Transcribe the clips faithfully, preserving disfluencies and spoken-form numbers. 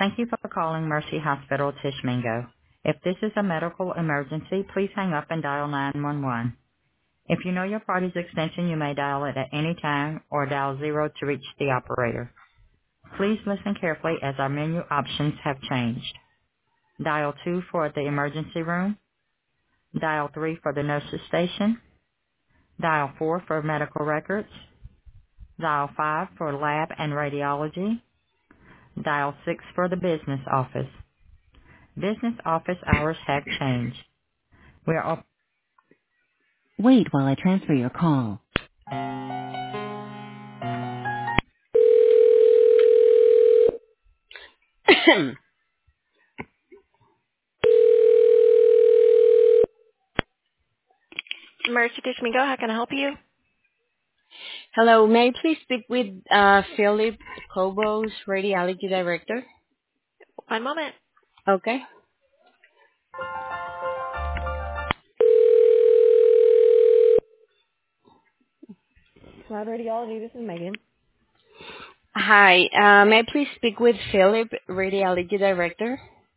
Thank you for calling Mercy Hospital Tishmingo. If this is a medical emergency, please hang up and dial nine one one. If you know your party's extension, you may dial it at any time or dial zero to reach the operator. Please listen carefully as our menu options have changed. Dial two for the emergency room. Dial three for the nurse's station. Dial four for medical records. Dial five for lab and radiology. Dial six for the business office. Business office hours have changed. We are op- Wait while I transfer your call. Mercy Tishmingo, how can I help you? Hello, may I please speak with uh, Philip Cobos, Radiology Director? One moment. Okay. Lab radiology, this is Megan. Hi, uh, may I please speak with Philip, Radiology Director?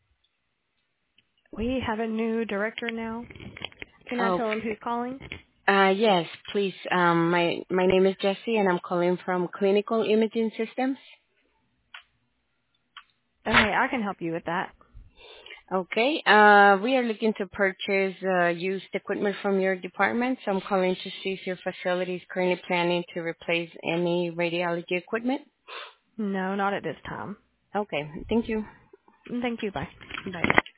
We have a new director now. Can I Oh, tell him who's calling? uh, yes, please. Um, my my name is Jessie, and I'm calling from Clinical Imaging Systems. Okay, I can help you with that. Okay. Uh, we are looking to purchase uh, used equipment from your department, so I'm calling to see if your facility is currently planning to replace any radiology equipment. No, not at this time. Okay. Thank you. Thank you, bye. Bye.